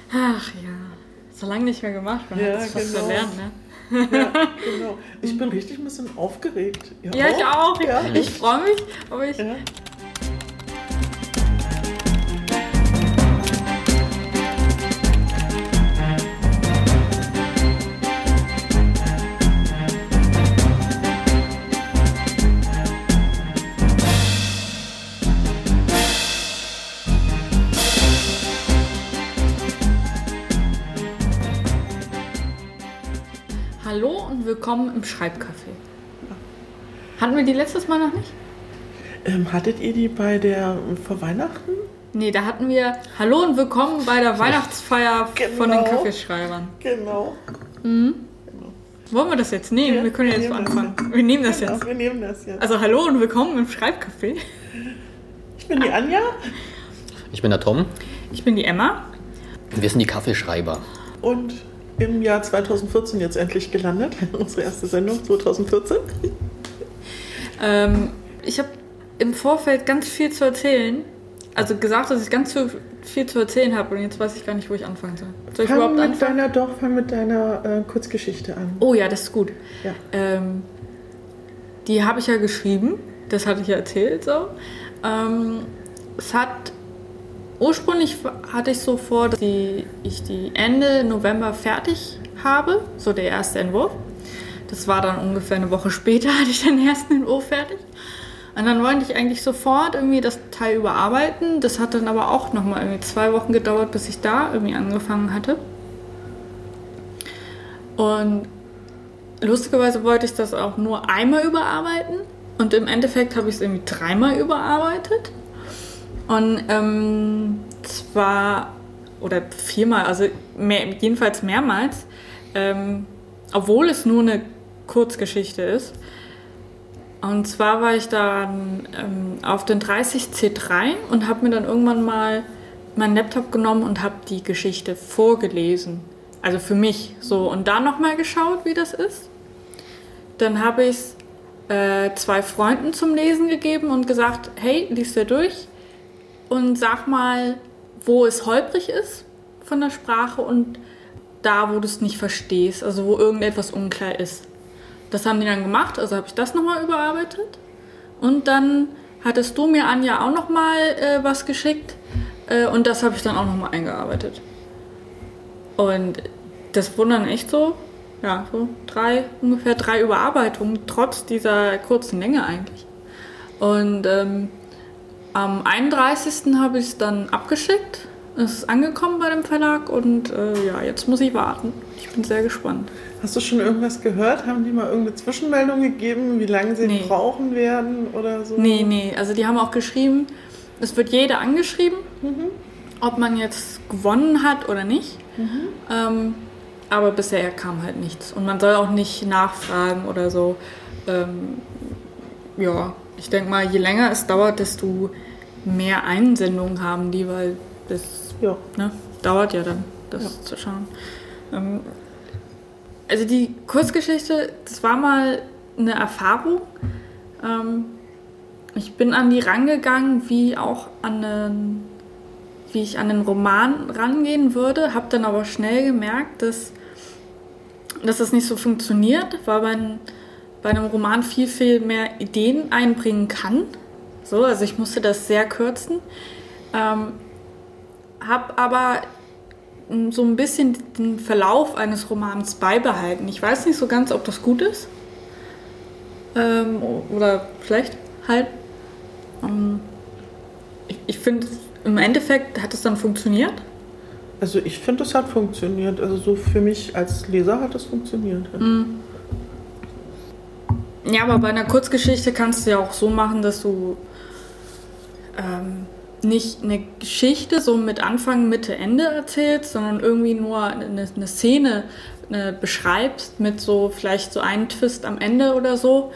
Ach ja, so lange nicht mehr gemacht, man hat das fast verlernt, ne? Ja, genau. Ich bin richtig ein bisschen aufgeregt. Ja, ich auch. Ja. Ich freue mich, aber ich... Ja. Hallo und willkommen im Schreibcafé. Hatten wir die letztes Mal noch nicht? Hattet ihr die bei der vor Weihnachten? Nee, da hatten wir Hallo und willkommen bei der Weihnachtsfeier von den Kaffeeschreibern. Genau. Wollen wir das jetzt nehmen? Ja, wir können jetzt so anfangen. Wir nehmen das jetzt. Wir nehmen das jetzt. Also Hallo und willkommen im Schreibcafé. Ich bin die Anja. Ich bin der Tom. Ich bin die Emma. Und wir sind die Kaffeeschreiber. Und im Jahr 2014 jetzt endlich gelandet. Unsere erste Sendung 2014. Ich habe im Vorfeld ganz viel zu erzählen. Also gesagt, dass ich ganz viel zu erzählen habe. Und jetzt weiß ich gar nicht, wo ich anfangen soll. Soll ich überhaupt anfangen? Fang mit deiner Kurzgeschichte an. Oh ja, das ist gut. Ja. Die habe ich ja geschrieben. Das hatte ich ja erzählt. So. Ursprünglich hatte ich so vor, dass ich die Ende November fertig habe. So der erste Entwurf. Das war dann ungefähr eine Woche später, hatte ich den ersten Entwurf fertig. Und dann wollte ich eigentlich sofort irgendwie das Teil überarbeiten. Das hat dann aber auch nochmal irgendwie 2 Wochen gedauert, bis ich da irgendwie angefangen hatte. Und lustigerweise wollte ich das auch nur einmal überarbeiten. Und im Endeffekt habe ich es irgendwie 3-mal überarbeitet. Und oder 4-mal, also jedenfalls mehrmals, obwohl es nur eine Kurzgeschichte ist. Und zwar war ich dann auf den 30C3 und habe mir dann irgendwann mal meinen Laptop genommen und habe die Geschichte vorgelesen. Also für mich so. Und dann nochmal geschaut, wie das ist. Dann habe ich es 2 Freunden zum Lesen gegeben und gesagt, hey, lies dir durch und sag mal, wo es holprig ist von der Sprache und da, wo du es nicht verstehst, also wo irgendetwas unklar ist. Das haben die dann gemacht, also habe ich das nochmal überarbeitet. Und dann hattest du mir, Anja, auch nochmal was geschickt und das habe ich dann auch nochmal eingearbeitet. Und das wundern echt so ungefähr 3 Überarbeitungen, trotz dieser kurzen Länge eigentlich. Und am 31. habe ich es dann abgeschickt. Es ist angekommen bei dem Verlag und jetzt muss ich warten. Ich bin sehr gespannt. Hast du schon irgendwas gehört? Haben die mal irgendeine Zwischenmeldung gegeben, wie lange sie brauchen werden oder so? Nee. Also die haben auch geschrieben, es wird jeder angeschrieben, ob man jetzt gewonnen hat oder nicht. Aber bisher kam halt nichts. Und man soll auch nicht nachfragen oder so. Ich denke mal, je länger es dauert, desto mehr Einsendungen haben die, weil das dauert ja dann, das zu schauen. Also die Kurzgeschichte, das war mal eine Erfahrung. Ich bin an die rangegangen, wie ich an den Roman rangehen würde, habe dann aber schnell gemerkt, dass das nicht so funktioniert, weil man bei einem Roman viel, viel mehr Ideen einbringen kann. So, also ich musste das sehr kürzen. Habe aber so ein bisschen den Verlauf eines Romans beibehalten. Ich weiß nicht so ganz, ob das gut ist oder schlecht halt. Ich finde, im Endeffekt hat es dann funktioniert. Also ich finde, es hat funktioniert. Also so für mich als Leser hat es funktioniert. Ja, aber bei einer Kurzgeschichte kannst du ja auch so machen, dass du nicht eine Geschichte so mit Anfang, Mitte, Ende erzählst, sondern irgendwie nur eine Szene beschreibst mit so vielleicht so einem Twist am Ende oder so.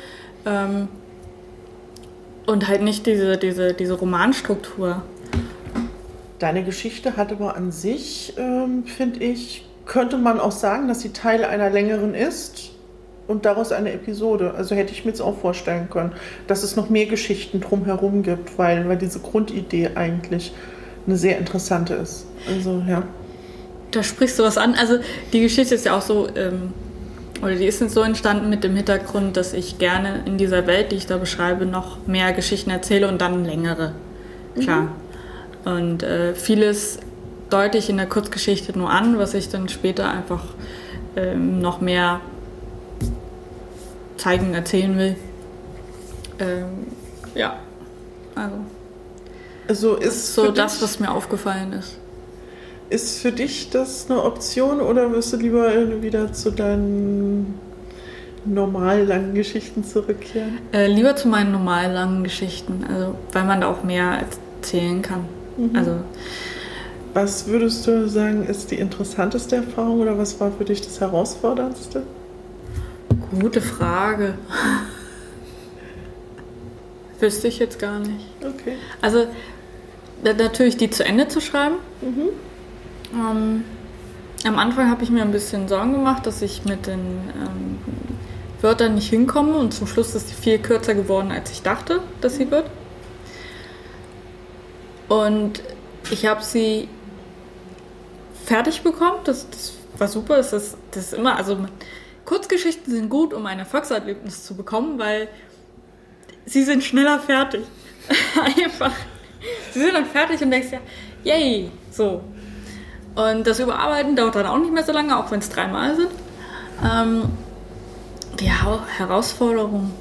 Und halt nicht diese Romanstruktur. Deine Geschichte hat aber an sich, finde ich, könnte man auch sagen, dass sie Teil einer längeren ist und daraus eine Episode. Also hätte ich mir jetzt auch vorstellen können, dass es noch mehr Geschichten drumherum gibt, weil diese Grundidee eigentlich eine sehr interessante ist. Also ja. da sprichst du was an. Also die Geschichte ist ja auch so, oder die ist jetzt so entstanden mit dem Hintergrund, dass ich gerne in dieser Welt, die ich da beschreibe, noch mehr Geschichten erzähle und dann längere. Klar. Und vieles deute ich in der Kurzgeschichte nur an, was ich dann später einfach noch mehr zeigen, erzählen will. Ja, Also ist so das, was mir aufgefallen ist. Ist für dich das eine Option oder wirst du lieber wieder zu deinen normal langen Geschichten zurückkehren? Lieber zu meinen normal langen Geschichten, also weil man da auch mehr erzählen kann. Also, was würdest du sagen, ist die interessanteste Erfahrung oder was war für dich das Herausforderndste? Gute Frage. Wüsste ich jetzt gar nicht. Okay. Also natürlich die zu Ende zu schreiben. Am Anfang habe ich mir ein bisschen Sorgen gemacht, dass ich mit den Wörtern nicht hinkomme und zum Schluss ist sie viel kürzer geworden, als ich dachte, dass sie wird. Und ich habe sie fertig bekommen. Das war super. Das ist immer, also Kurzgeschichten sind gut, um ein Erfolgserlebnis zu bekommen, weil sie sind schneller fertig. Einfach. Sie sind dann fertig und denkst ja, yay, so. Und das Überarbeiten dauert dann auch nicht mehr so lange, auch wenn es 3 Mal sind. Die Herausforderung,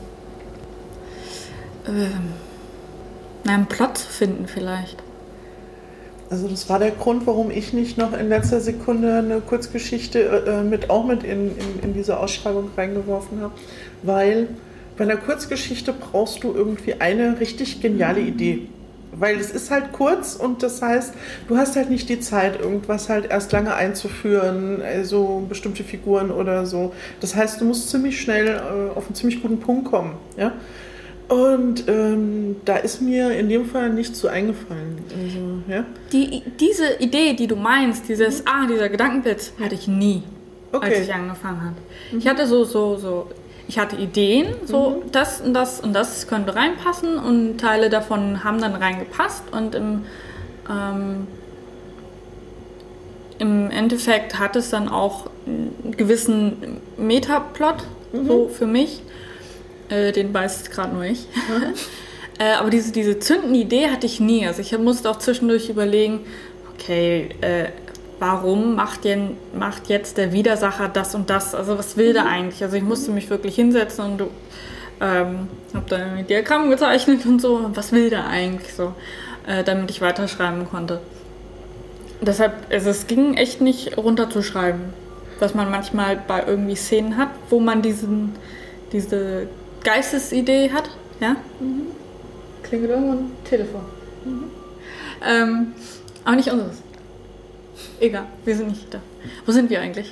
einen Plot zu finden vielleicht. Also das war der Grund, warum ich nicht noch in letzter Sekunde eine Kurzgeschichte mit in diese Ausschreibung reingeworfen habe. Weil bei einer Kurzgeschichte brauchst du irgendwie eine richtig geniale Idee. Weil es ist halt kurz und das heißt, du hast halt nicht die Zeit, irgendwas halt erst lange einzuführen, also bestimmte Figuren oder so. Das heißt, du musst ziemlich schnell auf einen ziemlich guten Punkt kommen. Ja? Und da ist mir in dem Fall nichts so eingefallen. Also, ja? Diese Idee, die du meinst, dieser Gedankenblitz, hatte ich nie, als ich angefangen habe. Ich hatte ich hatte Ideen, so das und das und das könnte reinpassen und Teile davon haben dann reingepasst und im Endeffekt hat es dann auch einen gewissen Metaplot, so für mich. Den weiß gerade nur ich. Aber diese zündende Idee hatte ich nie. Also ich musste auch zwischendurch überlegen, okay, warum macht jetzt der Widersacher das und das? Also was will der eigentlich? Also ich musste mich wirklich hinsetzen und habe dann ein Diagramm gezeichnet und so. Was will der eigentlich so? Damit ich weiterschreiben konnte. Deshalb, also es ging echt nicht runterzuschreiben. Was man manchmal bei irgendwie Szenen hat, wo man diese Geistesidee hat. Ja? Klingelt irgendwo ein Telefon. Aber nicht unseres. Egal, wir sind nicht da. Wo sind wir eigentlich?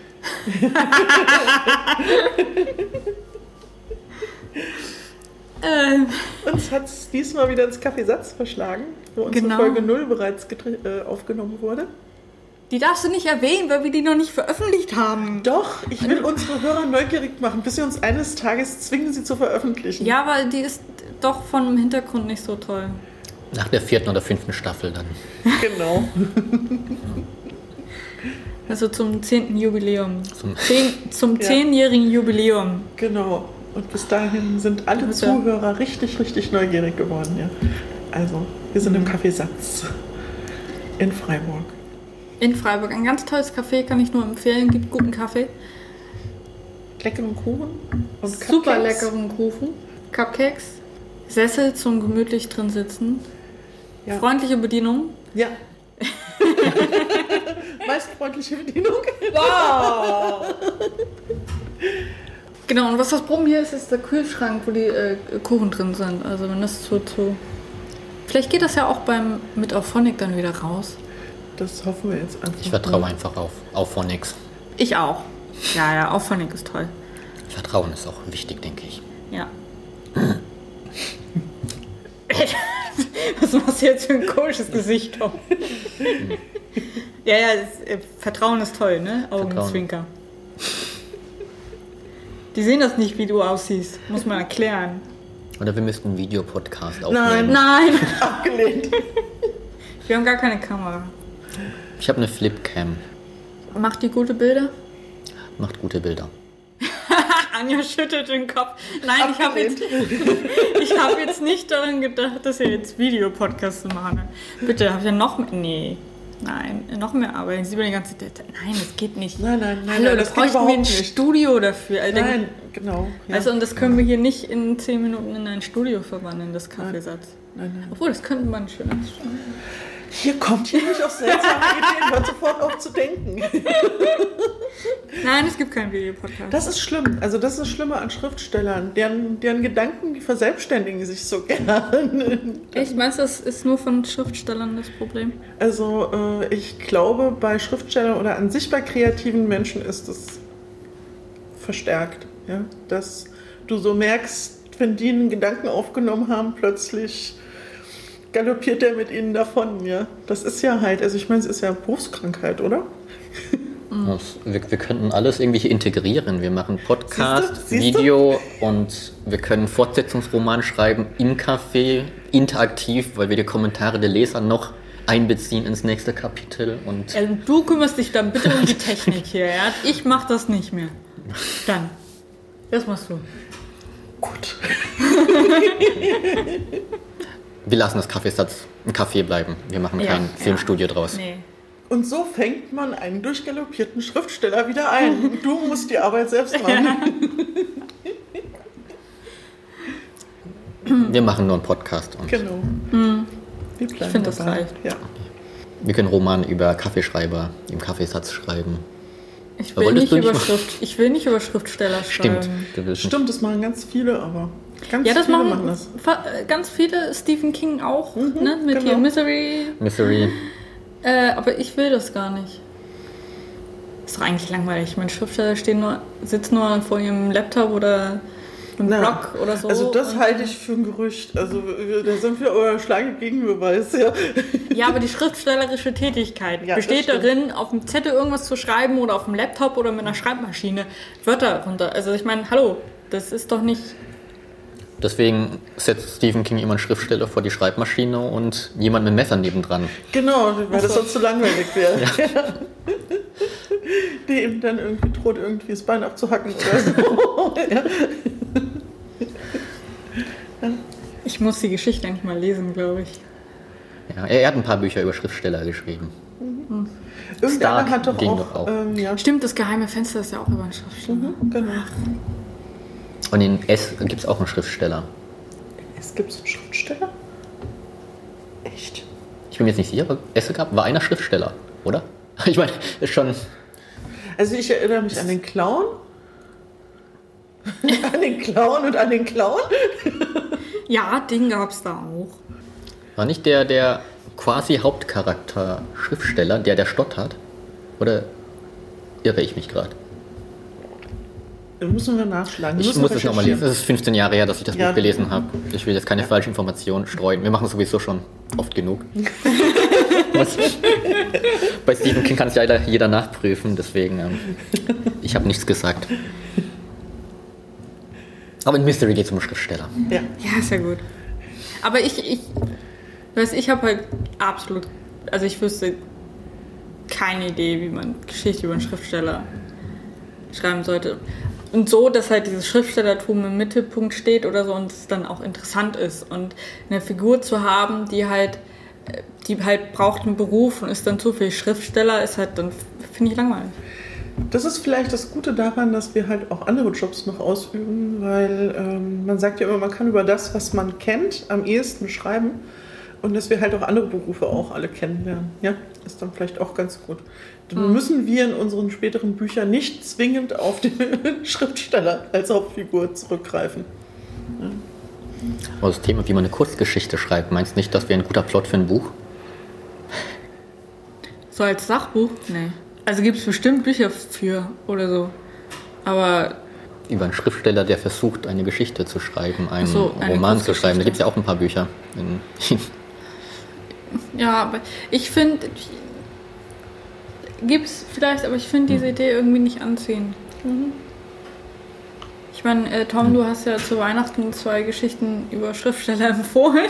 Uns hat es diesmal wieder ins Kaffeesatz verschlagen, wo unsere Folge 0 bereits aufgenommen wurde. Die darfst du nicht erwähnen, weil wir die noch nicht veröffentlicht haben. Doch, ich will unsere Hörer neugierig machen, bis sie uns eines Tages zwingen, sie zu veröffentlichen. Ja, weil die ist doch vom Hintergrund nicht so toll. Nach der 4. oder 5. Staffel dann. Genau. Also zum 10. Jubiläum. Zum 10-jährigen Jubiläum. Genau. Und bis dahin sind alle Zuhörer richtig, richtig neugierig geworden. Ja. Also, wir sind im Kaffeesatz in Freiburg. In Freiburg. Ein ganz tolles Café, kann ich nur empfehlen. Gibt guten Kaffee. Leckeren Kuchen. Und Cupcakes. Super leckeren Kuchen. Cupcakes. Sessel zum gemütlich drin sitzen. Ja. Freundliche Bedienung. Ja. Meist freundliche Bedienung. Wow! Genau, und was das Problem hier ist, ist der Kühlschrank, wo die Kuchen drin sind. Also wenn das zu... Vielleicht geht das ja auch mit Auphonic dann wieder raus. Das hoffen wir jetzt einfach. Ich vertraue einfach auf Phonics. Ich auch. Ja, Auphonic ist toll. Vertrauen ist auch wichtig, denke ich. Ja. Was machst du jetzt für ein komisches Gesicht, Tom? Ja, Vertrauen ist toll, ne? Augenzwinker. Die sehen das nicht, wie du aussiehst. Muss man erklären. Oder wir müssten einen Videopodcast aufnehmen. Nein. Abgelehnt. Wir haben gar keine Kamera. Ich habe eine Flipcam. Macht die gute Macht gute Bilder. Anja schüttelt den Kopf. Nein, ich hab jetzt nicht daran gedacht, dass ihr jetzt Videopodcasts machen. Bitte, habt ihr noch mehr? Nee. Nein, noch mehr Arbeit. Sie die ganze Zeit. Nein, das geht nicht. Nein, Hallo, das bräuchten wir ein Studio dafür. Also, nein, genau. Ja. Also, und das können wir hier nicht in 10 Minuten in ein Studio verwandeln, das Kaffeesatz. Nein. Obwohl, das könnte man schön anschauen. Hier kommt hier nicht auf seltsame Ideen, hört sofort auf zu denken. Nein, es gibt keinen Videopodcast. Das ist schlimm. Also das ist das Schlimme an Schriftstellern. Deren Gedanken, die verselbstständigen sich so gerne. Echt? Meinst du, das ist nur von Schriftstellern das Problem? Also ich glaube, bei Schriftstellern oder an sich bei kreativen Menschen ist es verstärkt. Ja? Dass du so merkst, wenn die einen Gedanken aufgenommen haben, plötzlich galoppiert der mit ihnen davon. Ja? Das ist ja halt, also ich meine, es ist ja Berufskrankheit, oder? Wir könnten alles irgendwie hier integrieren. Wir machen Podcast, Siehst du? Video und wir können Fortsetzungsroman schreiben im Café, interaktiv, weil wir die Kommentare der Leser noch einbeziehen ins nächste Kapitel. Und Du kümmerst dich dann bitte um die Technik hier, ja? Ich mach das nicht mehr. Dann. Das machst du. Gut. wir lassen das Kaffeesatz ein Café bleiben. Wir machen kein Filmstudio draus. Nee. Und so fängt man einen durchgaloppierten Schriftsteller wieder ein. Du musst die Arbeit selbst machen. Wir machen nur einen Podcast. Und Genau. Wir Ich finde, das reicht. Ja. wir können Romane über Kaffeeschreiber im Kaffeesatz schreiben. Ich will nicht über Schriftsteller schreiben. Stimmt. Du willst nicht. Stimmt, das machen ganz viele, aber Ja, das viele machen das. ganz viele. Stephen King auch, ne? Mit genau. hier Misery. Aber ich will das gar nicht. Ist doch eigentlich langweilig. Mein Schriftsteller sitzt nur vor ihrem Laptop oder im Blog oder so. Also das halte ich für ein Gerücht. Also da sind wir aber Schlange Gegenbeweis. Ja. Ja, aber die schriftstellerische Tätigkeit besteht darin, auf dem Zettel irgendwas zu schreiben oder auf dem Laptop oder mit einer Schreibmaschine Wörter runter. Also ich meine, hallo, das ist doch nicht... Deswegen setzt Stephen King immer einen Schriftsteller vor die Schreibmaschine und jemand mit Messer nebendran. Genau, weil das sonst zu langweilig wäre. Ja. Die eben dann irgendwie droht, irgendwie das Bein abzuhacken oder so. Ja. Ich muss die Geschichte eigentlich mal lesen, glaube ich. Ja, er hat ein paar Bücher über Schriftsteller geschrieben. Irgendeiner Stark hat doch ging auch... doch auch. Ja. Stimmt, das geheime Fenster ist ja auch über einen Schriftsteller. Genau. Und in S gibt es auch einen Schriftsteller. Es gibt einen Schriftsteller? Echt? Ich bin mir jetzt nicht sicher, aber S war einer Schriftsteller, oder? Ich meine, ist schon... Also ich erinnere mich an den Clown. An den Clown und an den Clown. Ja, den gab es da auch. War nicht der quasi Hauptcharakter Schriftsteller, der stottert? Oder irre ich mich gerade? Da müssen wir nachschlagen. Ich muss es nochmal lesen. Es ist 15 Jahre her, dass ich das Buch gelesen habe. Ich will jetzt keine falschen Informationen streuen. Wir machen es sowieso schon oft genug. Bei Stephen King kann es ja jeder nachprüfen, deswegen ich habe nichts gesagt. Aber in Mystery geht es um Schriftsteller. Ja. Ja, ist ja gut. Aber ich habe halt absolut, also ich wüsste keine Idee, wie man Geschichte über einen Schriftsteller schreiben sollte. Und so, dass halt dieses Schriftstellertum im Mittelpunkt steht oder so und es dann auch interessant ist. Und eine Figur zu haben, die halt braucht einen Beruf und ist dann zufällig Schriftsteller, ist halt dann, finde ich, langweilig. Das ist vielleicht das Gute daran, dass wir halt auch andere Jobs noch ausüben, weil man sagt ja immer, man kann über das, was man kennt, am ehesten schreiben und dass wir halt auch andere Berufe auch alle kennenlernen. Ja, ist dann vielleicht auch ganz gut. Dann müssen wir in unseren späteren Büchern nicht zwingend auf den Schriftsteller als Hauptfigur zurückgreifen. Ja. Aber das Thema, wie man eine Kurzgeschichte schreibt, meinst du nicht, das wäre ein guter Plot für ein Buch? So als Sachbuch? Nee. Also gibt es bestimmt Bücher für oder so. Aber... Über einen Schriftsteller, der versucht, eine Geschichte zu schreiben, einen eine Roman zu schreiben. Da gibt es ja auch ein paar Bücher. Ja, aber ich finde... Gibt's vielleicht, aber ich finde diese Idee irgendwie nicht anziehend. Ich meine, Tom, du hast ja zu Weihnachten 2 Geschichten über Schriftsteller empfohlen.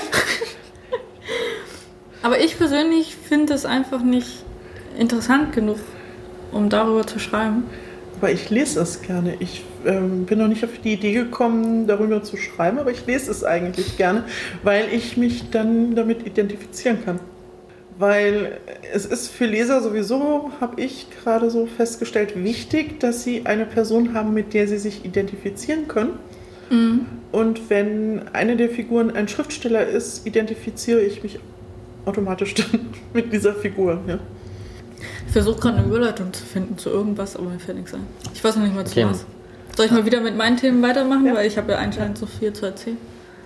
Aber ich persönlich finde es einfach nicht interessant genug. um darüber zu schreiben. Aber ich lese es gerne. Ich bin noch nicht auf die Idee gekommen, darüber zu schreiben, aber ich lese es eigentlich gerne, weil ich mich dann damit identifizieren kann. Weil es ist für Leser sowieso, habe ich gerade so festgestellt, wichtig, dass sie eine Person haben, mit der sie sich identifizieren können. Mhm. Und wenn eine der Figuren ein Schriftsteller ist, identifiziere ich mich automatisch dann mit dieser Figur. Ja. Ich versuche gerade eine Überleitung zu finden zu irgendwas, aber mir fällt nichts ein. Ich weiß noch nicht mal zu was. Soll ich mal wieder mit meinen Themen weitermachen? Ja. Weil ich habe ja anscheinend so viel zu erzählen.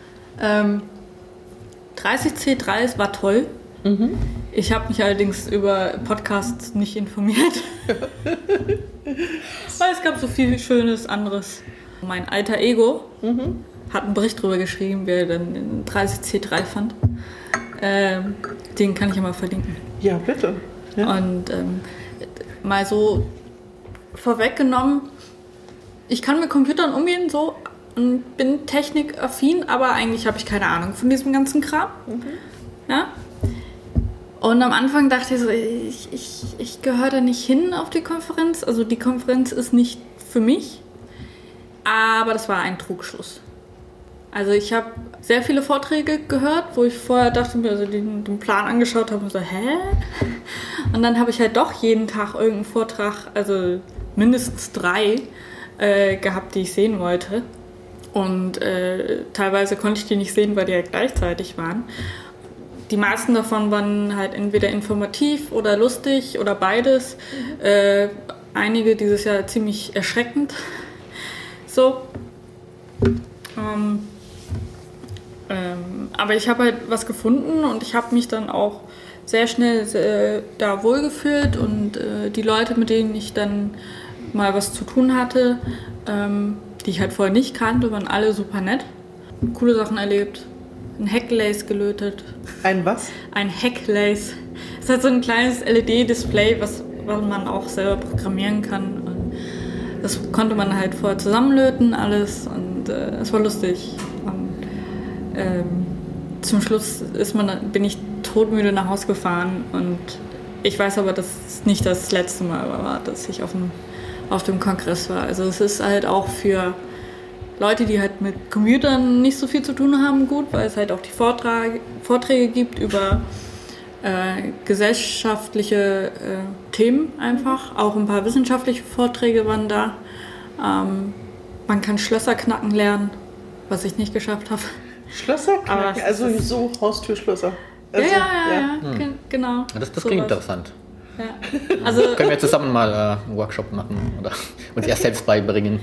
30C3 war toll. Mhm. Ich habe mich allerdings über Podcasts nicht informiert. Weil es gab so viel Schönes anderes. Mein alter Ego hat einen Bericht darüber geschrieben, wer dann den 30C3 fand. Den kann ich ja mal verlinken. Ja, bitte. Ja. Und mal so vorweggenommen, ich kann mit Computern umgehen so und bin technikaffin, aber eigentlich habe ich keine Ahnung von diesem ganzen Kram. Mhm. Ja? Und am Anfang dachte ich so, ich gehöre da nicht hin auf die Konferenz. Also die Konferenz ist nicht für mich, aber das war ein Trugschluss. Also ich habe sehr viele Vorträge gehört, wo ich vorher dachte, also den Plan angeschaut habe und so, hä? Und dann habe ich halt doch jeden Tag irgendeinen Vortrag, also mindestens 3 gehabt, die ich sehen wollte. Und teilweise konnte ich die nicht sehen, weil die halt gleichzeitig waren. Die meisten davon waren halt entweder informativ oder lustig oder beides. Einige dieses Jahr ziemlich erschreckend. So. Aber ich habe halt was gefunden und ich habe mich dann auch sehr schnell da wohlgefühlt und die Leute, mit denen ich dann mal was zu tun hatte, die ich halt vorher nicht kannte, waren alle super nett. Coole Sachen erlebt. Ein Hacklace gelötet. Ein was? Ein Hacklace. Es hat so ein kleines LED-Display, was man auch selber programmieren kann. Und das konnte man halt vorher zusammenlöten, alles. Und es war lustig. Und zum Schluss bin ich todmüde nach Hause gefahren. Und ich weiß aber, dass es nicht das letzte Mal war, dass ich auf dem Kongress war. Also es ist halt auch für Leute, die halt mit Computern nicht so viel zu tun haben, gut, weil es halt auch die Vorträge gibt über gesellschaftliche Themen einfach. Auch ein paar wissenschaftliche Vorträge waren da. Man kann Schlösser knacken lernen, was ich nicht geschafft habe. Schlösser knacken? Also so Haustürschlösser? Also, ja. Genau. Das klingt interessant. Ja. Also, können wir zusammen mal einen Workshop machen oder uns erst selbst beibringen?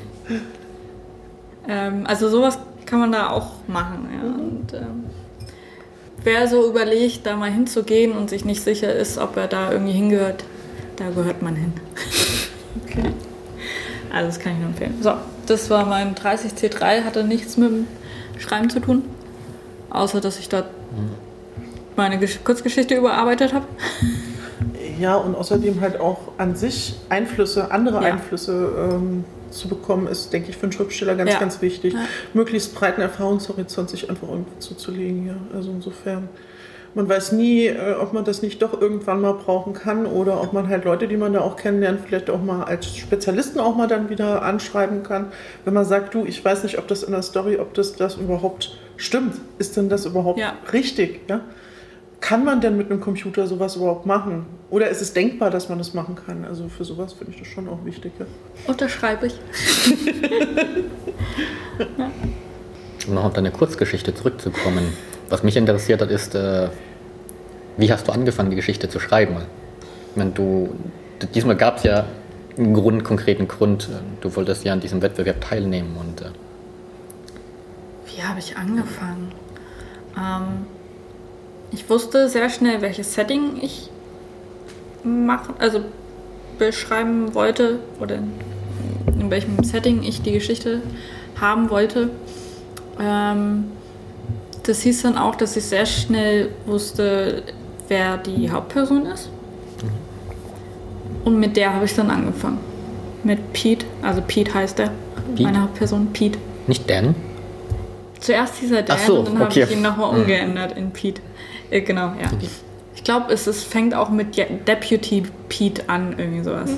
Also sowas kann man da auch machen. Ja. Und wer so überlegt, da mal hinzugehen und sich nicht sicher ist, ob er da irgendwie hingehört, da gehört man hin. Okay. Also das kann ich nur empfehlen. So, das war mein 30C3, hatte nichts mit dem Schreiben zu tun, außer dass ich dort meine Kurzgeschichte überarbeitet habe. Ja, und außerdem halt auch an sich andere Einflüsse zu bekommen, ist, denke ich, für einen Schriftsteller ganz wichtig. Ja. Möglichst breiten Erfahrungshorizont sich einfach irgendwo zuzulegen. Ja. Also insofern, man weiß nie, ob man das nicht doch irgendwann mal brauchen kann oder ob man halt Leute, die man da auch kennenlernt, vielleicht auch mal als Spezialisten auch mal dann wieder anschreiben kann. Wenn man sagt, du, ich weiß nicht, ob das in der Story, ob das überhaupt stimmt. Ist denn das überhaupt richtig? Ja? Kann man denn mit einem Computer sowas überhaupt machen? Oder ist es denkbar, dass man das machen kann? Also für sowas finde ich das schon auch wichtig. Ja. Unterschreibe ich. Ja. Um noch auf deine Kurzgeschichte zurückzukommen. Was mich interessiert hat, ist, wie hast du angefangen, die Geschichte zu schreiben? Ich meine, diesmal gab es ja einen konkreten Grund. Du wolltest ja an diesem Wettbewerb teilnehmen. Und, wie habe ich angefangen? Ich wusste sehr schnell, welches Setting ich beschreiben wollte oder in welchem Setting ich die Geschichte haben wollte. Das hieß dann auch, dass ich sehr schnell wusste, wer die Hauptperson ist. Und mit der habe ich dann angefangen. Mit Pete, also Pete heißt er, meine Hauptperson, Pete. Nicht Dan? Zuerst hieß er Dan und dann habe ich ihn nochmal umgeändert in Pete. Genau, ja. Okay. Ich glaube, fängt auch mit Deputy Pete an, irgendwie sowas.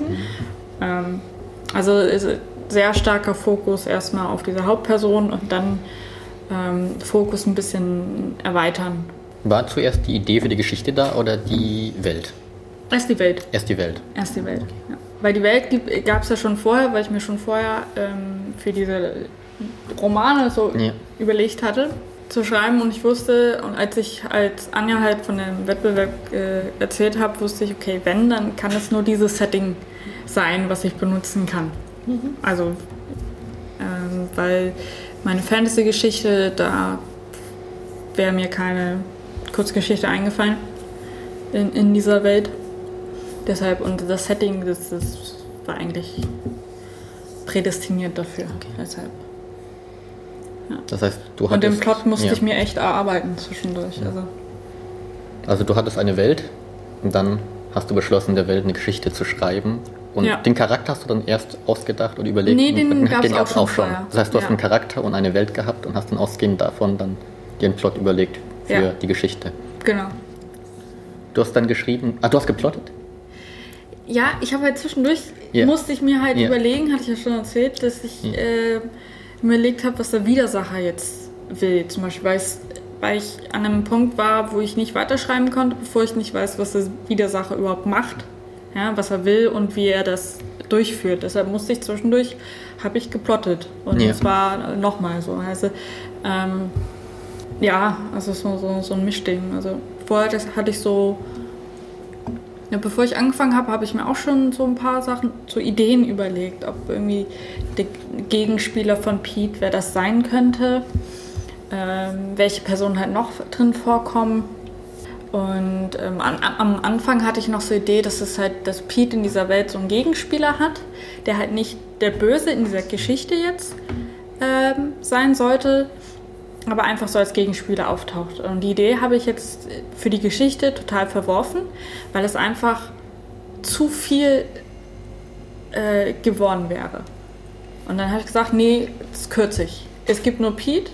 Also sehr starker Fokus erstmal auf diese Hauptperson und dann Fokus ein bisschen erweitern. War zuerst die Idee für die Geschichte da oder die Welt? Erst die Welt. Erst die Welt. Erst die Welt, ja. Weil die Welt gab es ja schon vorher, weil ich mir schon vorher für diese Romane so überlegt hatte, zu schreiben. Und ich wusste, und als Anja halt von dem Wettbewerb erzählt habe, wusste ich, okay, wenn, dann kann es nur dieses Setting sein, was ich benutzen kann. Also, weil meine Fantasy-Geschichte, da wäre mir keine Kurzgeschichte eingefallen in dieser Welt. Deshalb, und das Setting, das war eigentlich prädestiniert dafür. Okay. Deshalb. Ja. Das heißt, und den Plot musste ich mir echt erarbeiten zwischendurch. Ja. Also du hattest eine Welt und dann hast du beschlossen, der Welt eine Geschichte zu schreiben. Und den Charakter hast du dann erst ausgedacht und überlegt? Nee, den gab es auch schon. Das heißt, du hast einen Charakter und eine Welt gehabt und hast dann ausgehend davon dann dir einen Plot überlegt für die Geschichte. Genau. Du hast dann geschrieben, du hast geplottet? Ja, ich habe halt zwischendurch, musste ich mir halt überlegen, hatte ich ja schon erzählt, dass ich überlegt habe, was der Widersacher jetzt will. Zum Beispiel, weil ich an einem Punkt war, wo ich nicht weiterschreiben konnte, bevor ich nicht weiß, was der Widersacher überhaupt macht, ja, was er will und wie er das durchführt. Deshalb musste ich zwischendurch, habe ich geplottet. Und es war nochmal so. Also, also so ein Mischding. Also vorher hatte ich so, bevor ich angefangen habe ich mir auch schon so ein paar Sachen, so Ideen überlegt, ob irgendwie der Gegenspieler von Pete, wer das sein könnte, welche Personen halt noch drin vorkommen. Und am Anfang hatte ich noch so die Idee, dass Pete in dieser Welt so einen Gegenspieler hat, der halt nicht der Böse in dieser Geschichte jetzt sein sollte, aber einfach so als Gegenspieler auftaucht. Und die Idee habe ich jetzt für die Geschichte total verworfen, weil es einfach zu viel geworden wäre. Und dann habe ich gesagt, nee, das kürze ich. Es gibt nur Pete,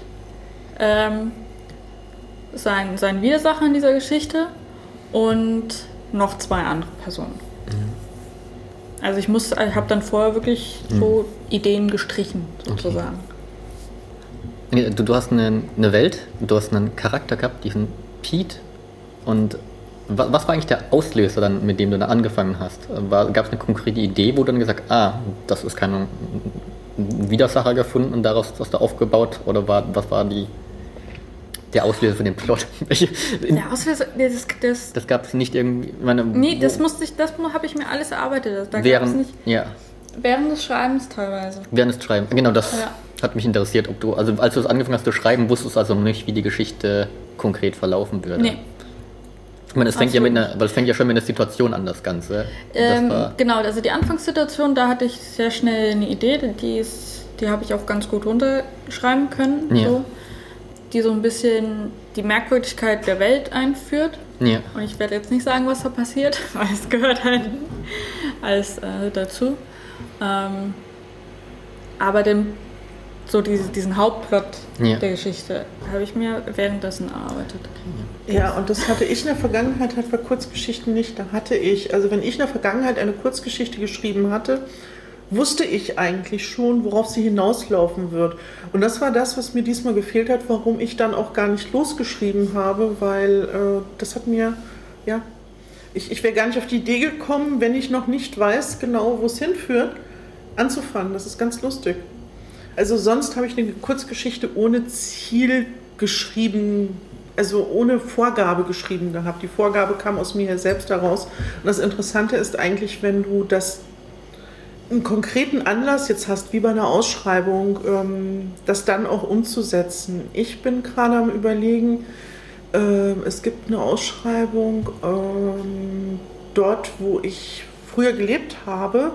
sein Widersacher in dieser Geschichte und noch 2 andere Personen. Also ich habe dann vorher wirklich so Ideen gestrichen, sozusagen. Okay. Du hast eine Welt, du hast einen Charakter gehabt, diesen Pete. Und was war eigentlich der Auslöser dann, mit dem du da angefangen hast? Gab es eine konkrete Idee, wo du dann gesagt hast, das ist kein Widersacher gefunden und daraus hast du aufgebaut? Oder was war der Auslöser für den Plot? Der Auslöser, das gab es nicht irgendwie. Das habe ich mir alles erarbeitet. Während des Schreibens teilweise. Während des Schreibens, genau, das hat mich interessiert, ob du, also als du angefangen hast zu schreiben, wusstest du also noch nicht, wie die Geschichte konkret verlaufen würde. Nee. Ich meine, es fängt ja schon mit einer Situation an, das Ganze. Genau, also die Anfangssituation, da hatte ich sehr schnell eine Idee, die habe ich auch ganz gut runterschreiben können. Ja. So, die so ein bisschen die Merkwürdigkeit der Welt einführt. Ja. Und ich werde jetzt nicht sagen, was da passiert, weil es gehört halt alles dazu. Aber diesen Hauptplot der Geschichte habe ich mir währenddessen erarbeitet. Ja, und das hatte ich in der Vergangenheit halt bei Kurzgeschichten nicht. Da hatte ich, also wenn ich in der Vergangenheit eine Kurzgeschichte geschrieben hatte, wusste ich eigentlich schon, worauf sie hinauslaufen wird. Und das war das, was mir diesmal gefehlt hat, warum ich dann auch gar nicht losgeschrieben habe, weil das hat mir, ich wäre gar nicht auf die Idee gekommen, wenn ich noch nicht weiß genau, wo es hinführt, anzufangen. Das ist ganz lustig. Also sonst habe ich eine Kurzgeschichte ohne Ziel geschrieben, also ohne Vorgabe geschrieben gehabt. Die Vorgabe kam aus mir selbst heraus. Und das Interessante ist eigentlich, wenn du einen konkreten Anlass jetzt hast, wie bei einer Ausschreibung, das dann auch umzusetzen. Ich bin gerade am Überlegen, es gibt eine Ausschreibung dort, wo ich früher gelebt habe,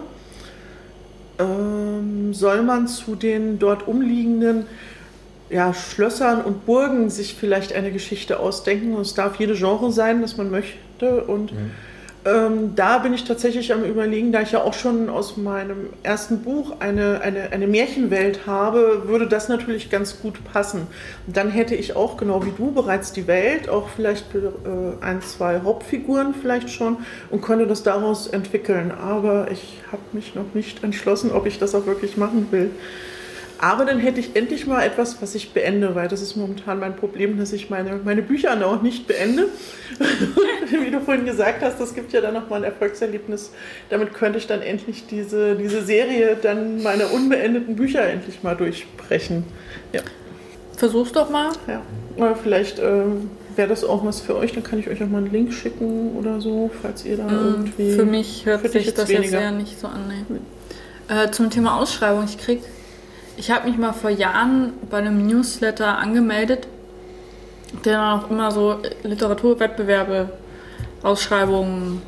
soll man zu den dort umliegenden Schlössern und Burgen sich vielleicht eine Geschichte ausdenken. Und es darf jede Genre sein, das man möchte. Und Da bin ich tatsächlich am Überlegen, da ich ja auch schon aus meinem ersten Buch eine Märchenwelt habe, würde das natürlich ganz gut passen. Und dann hätte ich auch, genau wie du, bereits die Welt, auch vielleicht ein, zwei Hauptfiguren vielleicht schon und könnte das daraus entwickeln. Aber ich habe mich noch nicht entschlossen, ob ich das auch wirklich machen will. Aber dann hätte ich endlich mal etwas, was ich beende, weil das ist momentan mein Problem, dass ich meine Bücher auch nicht beende. Wie du vorhin gesagt hast, das gibt ja dann nochmal ein Erfolgserlebnis. Damit könnte ich dann endlich diese Serie, dann meine unbeendeten Bücher endlich mal durchbrechen. Ja. Versuch's doch mal. Ja. Oder vielleicht wäre das auch was für euch, dann kann ich euch auch mal einen Link schicken oder so, falls ihr da irgendwie... Für mich hört sich jetzt das weniger. jetzt eher nicht so an. Nee. Zum Thema Ausschreibung, ich habe mich mal vor Jahren bei einem Newsletter angemeldet, der dann auch immer so Literaturwettbewerbe, Ausschreibungen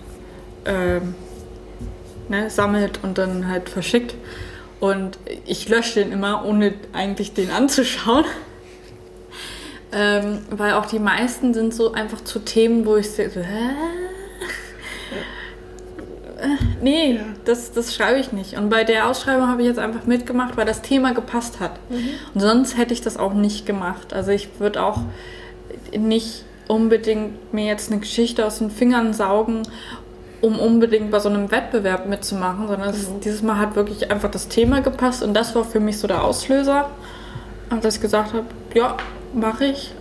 sammelt und dann halt verschickt. Und ich lösche den immer, ohne eigentlich den anzuschauen. Weil auch die meisten sind so einfach zu Themen, wo ich so, nee, das schreibe ich nicht. Und bei der Ausschreibung habe ich jetzt einfach mitgemacht, weil das Thema gepasst hat. Und sonst hätte ich das auch nicht gemacht. Also ich würde auch nicht unbedingt mir jetzt eine Geschichte aus den Fingern saugen, um unbedingt bei so einem Wettbewerb mitzumachen, sondern dieses Mal hat wirklich einfach das Thema gepasst und das war für mich so der Auslöser, dass ich gesagt habe, ja, mache ich.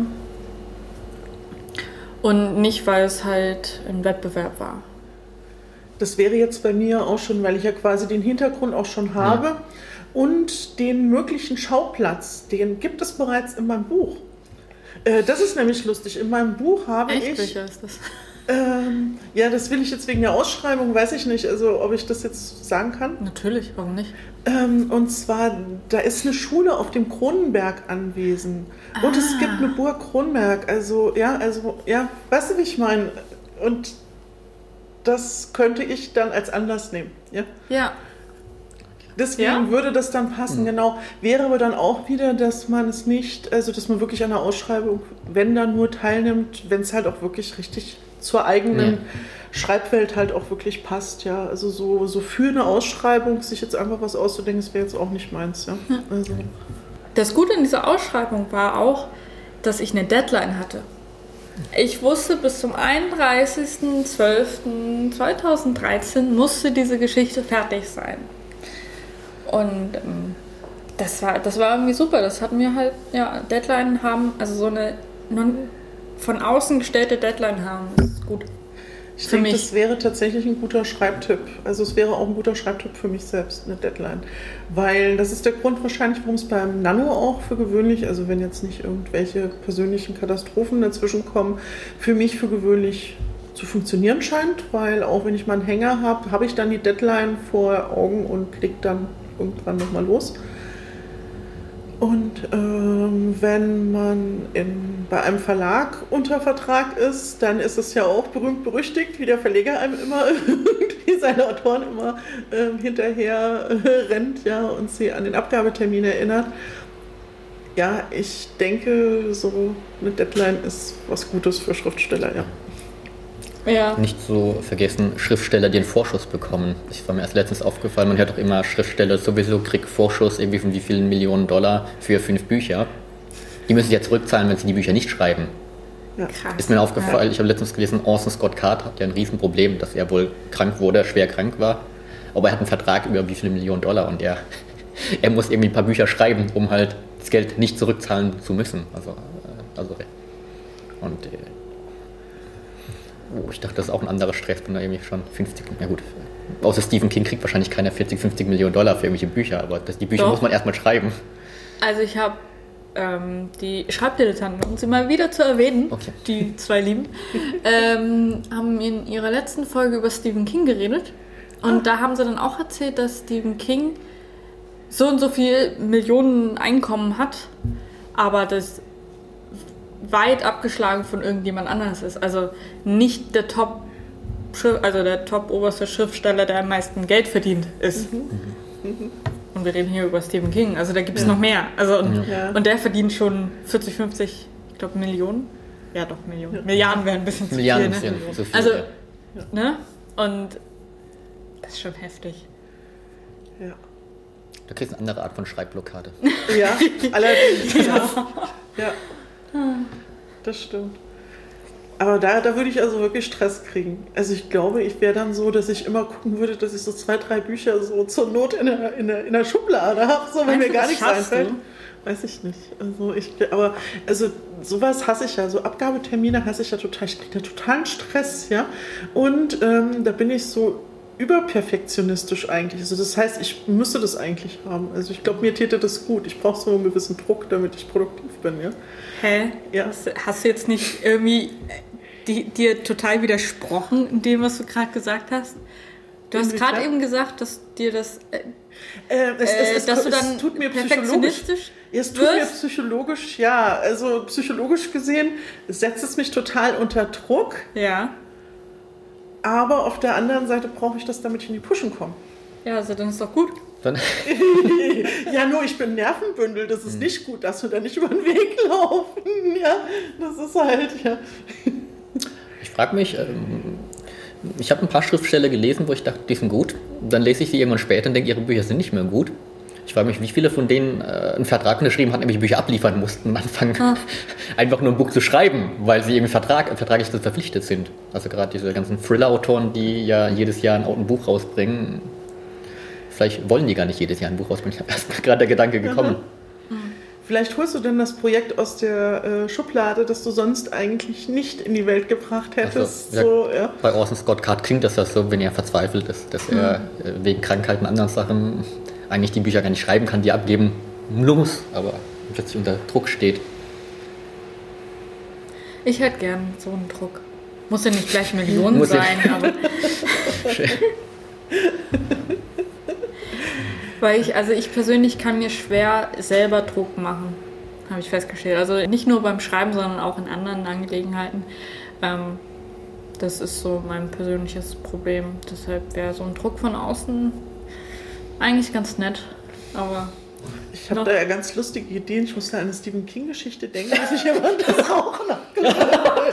Und nicht, weil es halt ein Wettbewerb war. Das wäre jetzt bei mir auch schon, weil ich ja quasi den Hintergrund auch schon habe und den möglichen Schauplatz, den gibt es bereits in meinem Buch. Das ist nämlich lustig. In meinem Buch habe ich... Welcher ist das? Ja, das will ich jetzt wegen der Ausschreibung, weiß ich nicht, also ob ich das jetzt sagen kann. Natürlich, warum nicht? Und zwar, da ist eine Schule auf dem Kronenberg anwesend und es gibt eine Burg Kronenberg, weißt du, wie ich meine? Und das könnte ich dann als Anlass nehmen, ja? Ja. Deswegen würde das dann passen, genau. Wäre aber dann auch wieder, dass man es nicht, also dass man wirklich an der Ausschreibung, wenn dann nur teilnimmt, wenn es halt auch wirklich richtig zur eigenen Schreibwelt halt auch wirklich passt, ja. Also so für eine Ausschreibung sich jetzt einfach was auszudenken, das wäre jetzt auch nicht meins, ja. Also. Das Gute in dieser Ausschreibung war auch, dass ich eine Deadline hatte. Ich wusste, bis zum 31.12.2013 musste diese Geschichte fertig sein. Und das war irgendwie super. Das hatten wir halt, Deadline haben, also so eine von außen gestellte Deadline haben. Das ist gut. Ich denke, das wäre tatsächlich ein guter Schreibtipp. Also es wäre auch ein guter Schreibtipp für mich selbst, eine Deadline. Weil das ist der Grund wahrscheinlich, warum es beim Nano auch für gewöhnlich, also wenn jetzt nicht irgendwelche persönlichen Katastrophen dazwischen kommen, für mich für gewöhnlich zu funktionieren scheint. Weil auch wenn ich mal einen Hänger habe, habe ich dann die Deadline vor Augen und leg dann irgendwann nochmal los. Und wenn man bei einem Verlag unter Vertrag ist, dann ist es ja auch berühmt-berüchtigt, wie der Verleger einem immer irgendwie seine Autoren immer hinterher rennt, ja, und sie an den Abgabetermin erinnert. Ja, ich denke, so eine Deadline ist was Gutes für Schriftsteller, ja. Ja. Nicht so vergessen, Schriftsteller, die einen Vorschuss bekommen. Das war mir erst letztens aufgefallen, man hört doch immer, Schriftsteller sowieso kriegt Vorschuss irgendwie von wie vielen Millionen $, für 5 Bücher. Die müssen ja zurückzahlen, wenn sie die Bücher nicht schreiben. Ja. Krass. Ist mir aufgefallen, ich habe letztens gelesen, Orson Scott Card hat ja ein Riesenproblem, dass er wohl krank wurde, schwer krank war. Aber er hat einen Vertrag über wie viele Millionen $, und er muss irgendwie ein paar Bücher schreiben, um halt das Geld nicht zurückzahlen zu müssen. Ich dachte, das ist auch ein anderer Stress, bin da irgendwie schon 50, na gut, außer Stephen King kriegt wahrscheinlich keiner 40, 50 Millionen $ für irgendwelche Bücher, aber die Bücher muss man erstmal schreiben. Also ich habe die Schreibdilettanten, um sie mal wieder zu erwähnen, die zwei Lieben, haben in ihrer letzten Folge über Stephen King geredet und da haben sie dann auch erzählt, dass Stephen King so und so viel Millionen Einkommen hat, aber das weit abgeschlagen von irgendjemand anderes ist. Also nicht der Top oberste Schriftsteller, der am meisten Geld verdient ist. Und wir reden hier über Stephen King. Also da gibt es noch mehr. Also und der verdient schon 40, 50, ich glaube Millionen. Ja doch, Millionen. Milliarden wären ein bisschen zu viel. Ne? Zu viel. Also Ja. Ne? Und das ist schon heftig. Ja. Du kriegst eine andere Art von Schreibblockade. Ja, allerdings. Ja. Das stimmt. Aber da würde ich also wirklich Stress kriegen. Also ich glaube, ich wäre dann so, dass ich immer gucken würde, dass ich so 2, 3 Bücher so zur Not in der Schublade habe, so wenn mir gar nichts einfällt. Weiß ich nicht. Also sowas hasse ich ja. So Abgabetermine hasse ich ja total. Ich kriege da totalen Stress, ja. Und da bin ich so überperfektionistisch eigentlich. Also das heißt, ich müsste das eigentlich haben. Also ich glaube, mir täte das gut. Ich brauche so einen gewissen Druck, damit ich produktiv bin, ja. Hä? Ja. Hast du jetzt nicht irgendwie dir total widersprochen in dem, was du gerade gesagt hast? Du hast gerade eben gesagt, dass dir das... dass du dann tut mir perfektionistisch es tut mir psychologisch, ja. Also psychologisch gesehen setzt es mich total unter Druck. Ja. Aber auf der anderen Seite brauche ich das, damit ich in die Pushen komme. Ja, also dann ist doch gut. Dann Ja, nur ich bin Nervenbündel, das ist nicht gut, dass wir da nicht über den Weg laufen. Ja, das ist halt, ja. Ich frage mich, ich habe ein paar Schriftsteller gelesen, wo ich dachte, die sind gut. Dann lese ich sie irgendwann später und denke, ihre Bücher sind nicht mehr gut. Ich frage mich, wie viele von denen einen Vertrag unterschrieben hatten, nämlich Bücher abliefern mussten und anfangen, einfach nur ein Buch zu schreiben, weil sie irgendwie vertraglich verpflichtet sind. Also gerade diese ganzen Thriller-Autoren, die ja jedes Jahr ein Buch rausbringen. Vielleicht wollen die gar nicht jedes Jahr ein Buch rausbringen. Ich habe erst mal gerade der Gedanke gekommen. Vielleicht holst du denn das Projekt aus der Schublade, das du sonst eigentlich nicht in die Welt gebracht hättest. Also, ja, bei Orson Scott Card klingt das ja so, wenn er verzweifelt ist, dass er wegen Krankheiten und anderen Sachen eigentlich die Bücher gar nicht schreiben kann, die er abgeben muss, aber plötzlich unter Druck steht. Ich hätte gern so einen Druck. Muss ja nicht gleich Millionen sein, aber... Weil ich persönlich kann mir schwer selber Druck machen, habe ich festgestellt. Also nicht nur beim Schreiben, sondern auch in anderen Angelegenheiten. Das ist so mein persönliches Problem. Deshalb wäre so ein Druck von außen eigentlich ganz nett. Aber ich habe da ja ganz lustige Ideen. Ich musste an eine Stephen King-Geschichte denken, dass ich jemand das Rauchen abgeladen.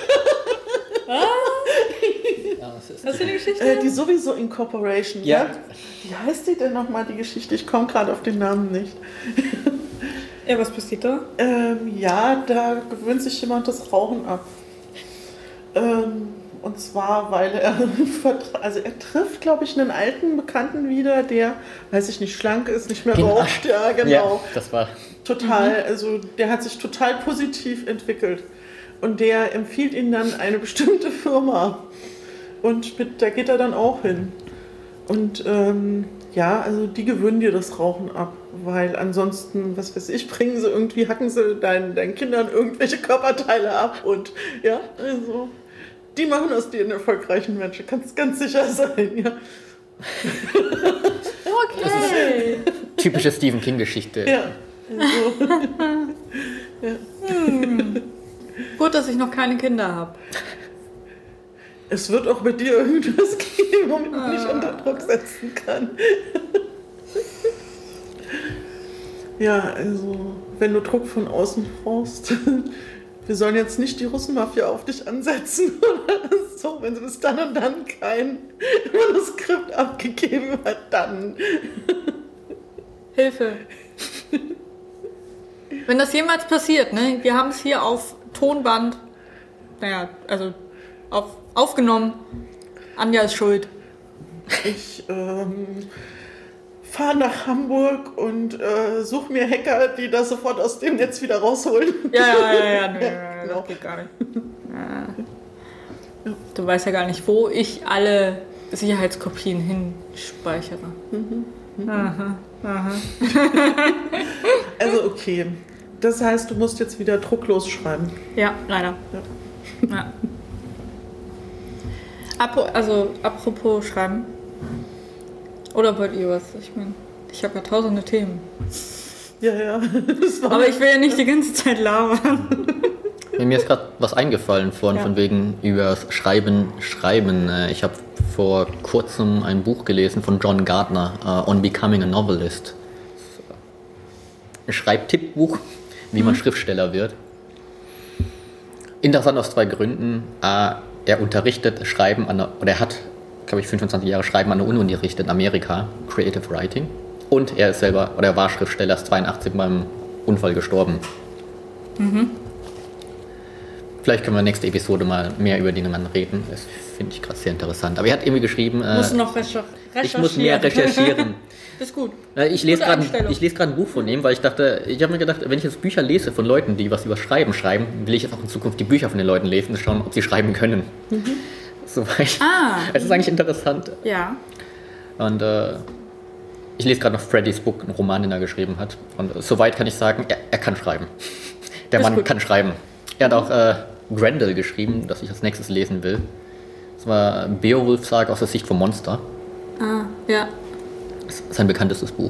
Was für eine Geschichte? Die Sowieso Incorporation. Ja. Wie heißt die denn nochmal, die Geschichte? Ich komme gerade auf den Namen nicht. Ja, was passiert da? Ja, da gewöhnt sich jemand das Rauchen ab. Und zwar, weil er trifft, glaube ich, einen alten Bekannten wieder, der, weiß ich nicht, schlank ist, nicht mehr raucht. Ja, genau. Ja, das war... Total, also der hat sich total positiv entwickelt. Und der empfiehlt ihm dann eine bestimmte Firma. Und da geht er dann auch hin. Und also die gewöhnen dir das Rauchen ab, weil ansonsten, was weiß ich, hacken sie deinen Kindern irgendwelche Körperteile ab und ja, also die machen aus dir einen erfolgreichen Menschen, kannst ganz sicher sein, ja. Okay. Das ist typische Stephen King-Geschichte. Ja. Also, Gut, dass ich noch keine Kinder habe. Es wird auch mit dir irgendwas geben, womit man nicht unter Druck setzen kann. Ja, also, wenn du Druck von außen brauchst, wir sollen jetzt nicht die Russenmafia auf dich ansetzen oder so, wenn sie bis dann und dann kein Manuskript abgegeben hat, dann. Hilfe. Wenn das jemals passiert, ne? Wir haben es hier auf Tonband, aufgenommen. Anja ist schuld. Ich fahre nach Hamburg und suche mir Hacker, die das sofort aus dem Netz wieder rausholen. Ja, das geht gar nicht. Ja. Du weißt ja gar nicht, wo ich alle Sicherheitskopien hinspeichere. Aha. Also okay, das heißt, du musst jetzt wieder drucklos schreiben. Ja, leider. Ja. Apropos schreiben. Oder wollt ihr was? Ich meine, ich habe ja tausende Themen. Ja. Aber ich will ja nicht die ganze Zeit labern. Mir ist gerade was eingefallen von wegen übers Schreiben. Ich habe vor kurzem ein Buch gelesen von John Gardner, On Becoming a Novelist. Ein Schreibtippbuch, wie man Schriftsteller wird. Interessant aus 2 Gründen. er unterrichtet Schreiben oder er hat, glaube ich, 25 Jahre Schreiben an der Uni unterrichtet in Amerika, Creative Writing. Und er ist selber, oder er war Schriftsteller, ist 82 beim Unfall gestorben. Vielleicht können wir nächste Episode mal mehr über den Mann reden. Das finde ich gerade sehr interessant. Aber er hat irgendwie geschrieben... Musst du noch recherchieren? Ich muss mehr recherchieren. Ist gut. Ich lese gerade ein Buch von ihm, weil ich habe mir gedacht, wenn ich jetzt Bücher lese von Leuten, die was über Schreiben, will ich jetzt auch in Zukunft die Bücher von den Leuten lesen und schauen, ob sie schreiben können. Soweit. Es ist eigentlich interessant. Ja. Und ich lese gerade noch Freddys Book, einen Roman, den er geschrieben hat. Und soweit kann ich sagen, er kann schreiben. Der Mann kann schreiben. Er hat auch Grendel geschrieben, das ich als nächstes lesen will. Das war Beowulf-Sage aus der Sicht vom Monster. Ja. Das ist sein bekanntestes Buch.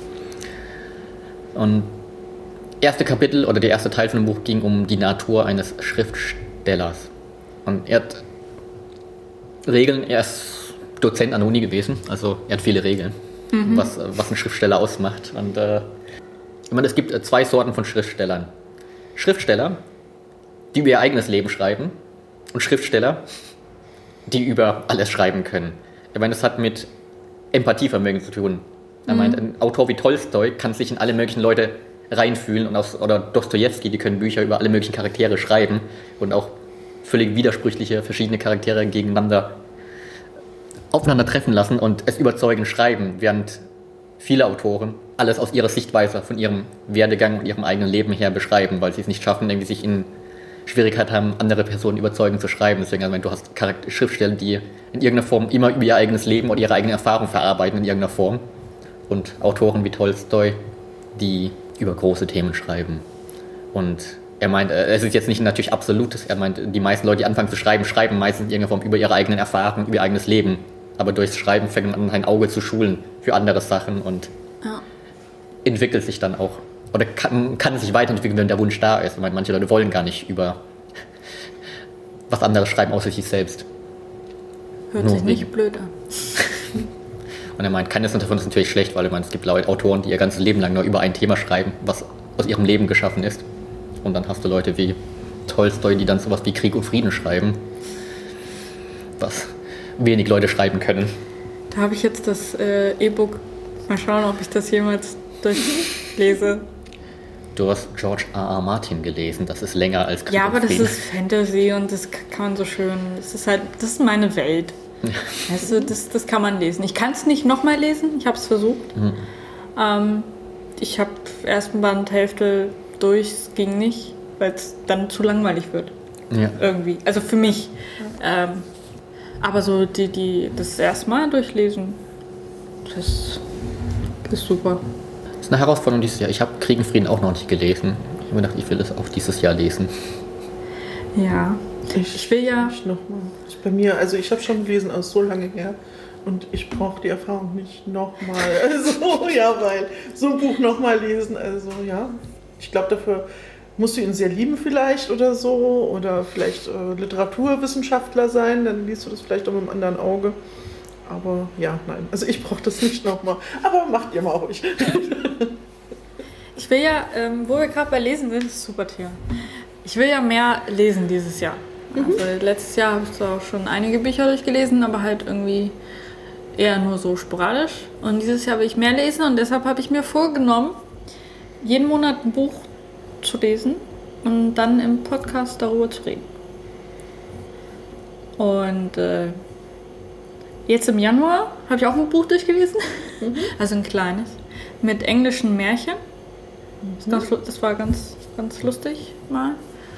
Und erste Kapitel oder der erste Teil von dem Buch ging um die Natur eines Schriftstellers. Und er hat Regeln, er ist Dozent an der Uni gewesen, also er hat viele Regeln, was ein Schriftsteller ausmacht. Und ich meine, es gibt zwei Sorten von Schriftstellern. Schriftsteller, die über ihr eigenes Leben schreiben, und Schriftsteller, die über alles schreiben können. Ich meine, das hat mit Empathievermögen zu tun. Er meint, ein Autor wie Tolstoi kann sich in alle möglichen Leute reinfühlen oder Dostojewski, die können Bücher über alle möglichen Charaktere schreiben und auch völlig widersprüchliche, verschiedene Charaktere gegeneinander aufeinandertreffen lassen und es überzeugend schreiben, während viele Autoren alles aus ihrer Sichtweise, von ihrem Werdegang und ihrem eigenen Leben her beschreiben, weil sie es nicht schaffen, irgendwie sich in Schwierigkeit haben, andere Personen überzeugend zu schreiben. Deswegen, also wenn du hast Schriftsteller, die in irgendeiner Form immer über ihr eigenes Leben oder ihre eigene Erfahrung verarbeiten in irgendeiner Form. Und Autoren wie Tolstoi, die über große Themen schreiben. Und er meint, es ist jetzt nicht natürlich absolutes, er meint, die meisten Leute, die anfangen zu schreiben, schreiben meistens in irgendeiner Form über ihre eigenen Erfahrungen, über ihr eigenes Leben. Aber durchs Schreiben fängt man an, ein Auge zu schulen für andere Sachen und entwickelt sich dann auch. Oder kann sich weiterentwickeln, wenn der Wunsch da ist. Ich meine, manche Leute wollen gar nicht über was anderes schreiben, außer sich selbst. Hört sich nicht blöd an. Und er meint, keines davon ist natürlich schlecht, weil es gibt Leute, Autoren, die ihr ganzes Leben lang nur über ein Thema schreiben, was aus ihrem Leben geschaffen ist. Und dann hast du Leute wie Tolstoi, die dann sowas wie Krieg und Frieden schreiben, was wenig Leute schreiben können. Da habe ich jetzt das E-Book. Mal schauen, ob ich das jemals durchlese. Du hast George R.R. Martin gelesen, das ist länger als Krieg und Frieden. Ja, aber das ist Fantasy und das kann man so schön, das ist meine Welt. Also das kann man lesen. Ich kann es nicht nochmal lesen, ich habe es versucht. Ich habe ersten Band Hälfte durch, es ging nicht, weil es dann zu langweilig wird. Ja. Irgendwie, also für mich. Aber so das erste Mal durchlesen, das ist super. Das ist eine Herausforderung dieses Jahr. Ich habe Krieg und Frieden auch noch nicht gelesen. Ich habe mir gedacht, ich will es auch dieses Jahr lesen. Ja, ich will ja... Ich nochmal. Bei mir, also ich habe schon gelesen, aber so lange her. Und ich brauche die Erfahrung nicht nochmal. Also, ja, weil so ein Buch nochmal lesen, also ja. Ich glaube, dafür musst du ihn sehr lieben vielleicht oder so. Oder vielleicht Literaturwissenschaftler sein, dann liest du das vielleicht auch mit einem anderen Auge. Aber ja, nein. Also ich brauche das nicht nochmal. Aber macht ihr mal ruhig. Ich will ja, wo wir gerade bei Lesen sind, ist super Thema. Ich will ja mehr lesen dieses Jahr. Also letztes Jahr habe ich zwar auch schon einige Bücher durchgelesen, aber halt irgendwie eher nur so sporadisch. Und dieses Jahr will ich mehr lesen und deshalb habe ich mir vorgenommen, jeden Monat ein Buch zu lesen und dann im Podcast darüber zu reden. Und jetzt im Januar habe ich auch ein Buch durchgelesen, also ein kleines, mit englischen Märchen. Das war ganz, ganz lustig mal.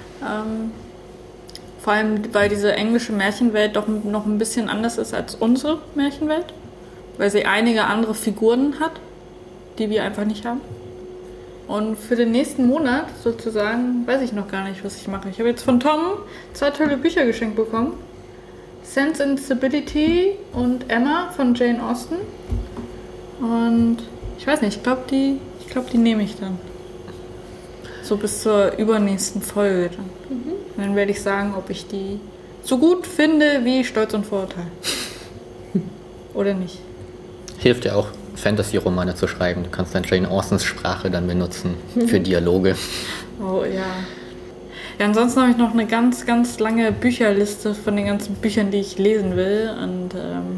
Vor allem, weil diese englische Märchenwelt doch noch ein bisschen anders ist als unsere Märchenwelt. Weil sie einige andere Figuren hat, die wir einfach nicht haben. Und für den nächsten Monat sozusagen weiß ich noch gar nicht, was ich mache. Ich habe jetzt von Tom 2 tolle Bücher geschenkt bekommen. Sense and Stability und Emma von Jane Austen. Und ich weiß nicht, ich glaube, die nehme ich dann. So bis zur übernächsten Folge dann. Und dann werde ich sagen, ob ich die so gut finde wie Stolz und Vorurteil. Oder nicht. Hilft ja auch, Fantasy-Romane zu schreiben. Du kannst dann Jane Austens Sprache dann benutzen für Dialoge. Oh ja. Ja, ansonsten habe ich noch eine ganz, ganz lange Bücherliste von den ganzen Büchern, die ich lesen will. Und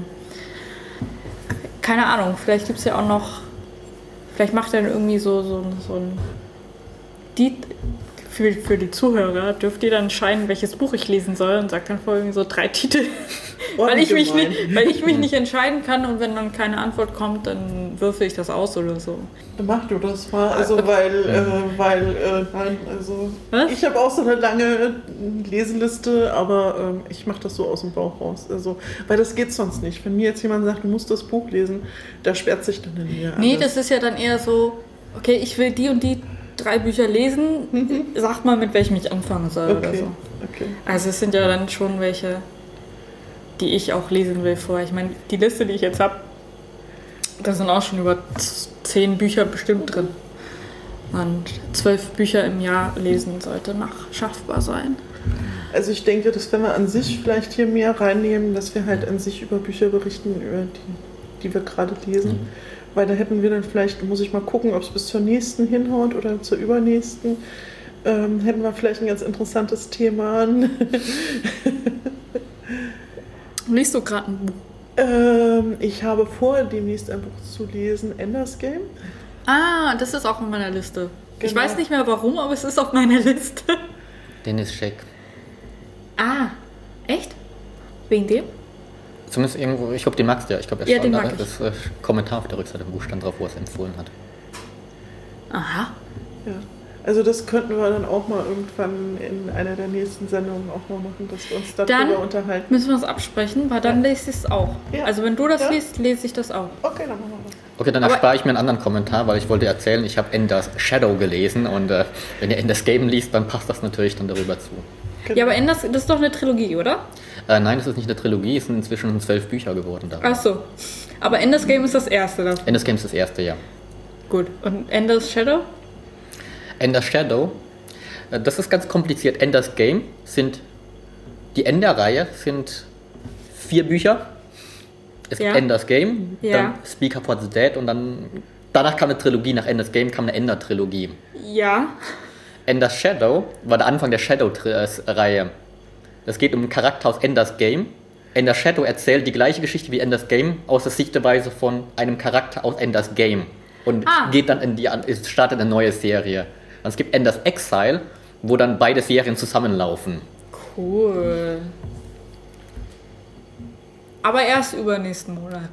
keine Ahnung, vielleicht gibt es ja auch noch, vielleicht macht er dann irgendwie so ein für die Zuhörer, dürft ihr dann entscheiden, welches Buch ich lesen soll und sagt dann vor irgendwie so 3 Titel, weil ich mich nicht entscheiden kann und wenn dann keine Antwort kommt, dann würfel ich das aus oder so. Mach du das mal, also nein, also was? Ich habe auch so eine lange Leseliste, aber ich mache das so aus dem Bauch raus, also, weil das geht sonst nicht. Wenn mir jetzt jemand sagt, du musst das Buch lesen, da sperrt sich dann in mir alles. Nee, das ist ja dann eher so, okay, ich will die und die 3 Bücher lesen, sagt mal, mit welchem ich anfangen soll oder so. Okay. Also es sind ja dann schon welche, die ich auch lesen will vorher. Ich meine, die Liste, die ich jetzt habe, da sind auch schon über 10 Bücher bestimmt drin. Und 12 Bücher im Jahr lesen sollte schaffbar sein. Also ich denke, dass wenn wir an sich vielleicht hier mehr reinnehmen, dass wir halt an sich über Bücher berichten, über die wir gerade lesen. Weil da hätten wir dann vielleicht, muss ich mal gucken, ob es bis zur nächsten hinhaut oder zur übernächsten, hätten wir vielleicht ein ganz interessantes Thema. Liest du gerade ein Buch? Ich habe vor, demnächst ein Buch zu lesen, Ender's Game. Ah, das ist auch auf meiner Liste. Genau. Ich weiß nicht mehr warum, aber es ist auf meiner Liste. Dennis Scheck. Ah, echt? Wegen dem? Zumindest irgendwo, ich glaube, den magst du ja. Ich glaube, Ja, den mag ich. das Kommentar auf der Rückseite im Buch stand drauf, wo er es empfohlen hat. Aha. Ja. Also das könnten wir dann auch mal irgendwann in einer der nächsten Sendungen auch mal machen, dass wir uns darüber unterhalten. Müssen wir uns absprechen, weil dann lese ich es auch. Ja. Also wenn du das liest, lese ich das auch. Okay, dann machen wir das. Okay, dann erspare ich mir einen anderen Kommentar, weil ich wollte erzählen, ich habe Ender's Shadow gelesen und wenn ihr Ender's Game liest, dann passt das natürlich dann darüber zu. Genau. Ja, aber das ist doch eine Trilogie, oder? Nein, es ist nicht eine Trilogie, es sind inzwischen 12 Bücher geworden. Ach so. Aber Ender's Game ist das erste davon. Ender's Game ist das erste, ja. Gut. Und Ender's Shadow? Ender's Shadow, das ist ganz kompliziert. Ender's Game die Ender-Reihe sind 4 Bücher. Es gibt Ender's Game, dann Speak Up for the Dead und danach kam eine Trilogie, nach Ender's Game kam eine Ender-Trilogie. Ja. Ender's Shadow war der Anfang der Shadow-Reihe. Es geht um einen Charakter aus Ender's Game. Ender's Shadow erzählt die gleiche Geschichte wie Ender's Game aus der Sichtweise von einem Charakter aus Ender's Game. Und geht dann startet eine neue Serie. Und es gibt Ender's Exile, wo dann beide Serien zusammenlaufen. Cool. Aber erst übernächsten Monat.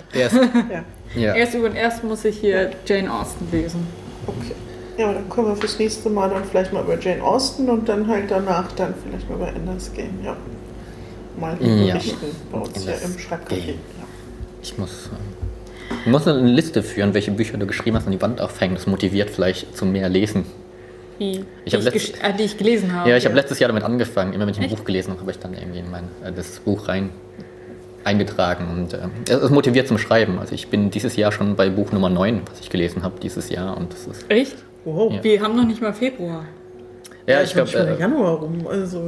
Erst muss ich hier Jane Austen lesen. Okay. Ja, dann können wir fürs nächste Mal dann vielleicht mal über Jane Austen und dann halt danach dann vielleicht mal über Ender's Game, mal berichten bei uns hier im Schreibcafé. Ja. Ich muss eine Liste führen, welche Bücher du geschrieben hast, an die Wand aufhängen. Das motiviit vielleicht zu mehr Lesen. Wie? Die ich gelesen habe. Ja, ich habe letztes Jahr damit angefangen. Immer wenn ich ein Buch gelesen habe, habe ich dann irgendwie in das Buch eingetragen. Und es motiviert zum Schreiben. Also ich bin dieses Jahr schon bei Buch Nummer 9, was ich gelesen habe dieses Jahr. Und das ist echt? Wow. Ja. Wir haben noch nicht mal Februar. Ja, ich glaube schon Januar rum.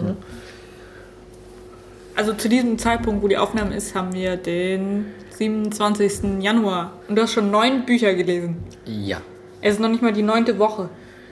Also zu diesem Zeitpunkt, wo die Aufnahme ist, haben wir den 27. Januar. Und du hast schon 9 Bücher gelesen. Ja. Es ist noch nicht mal die 9. Woche.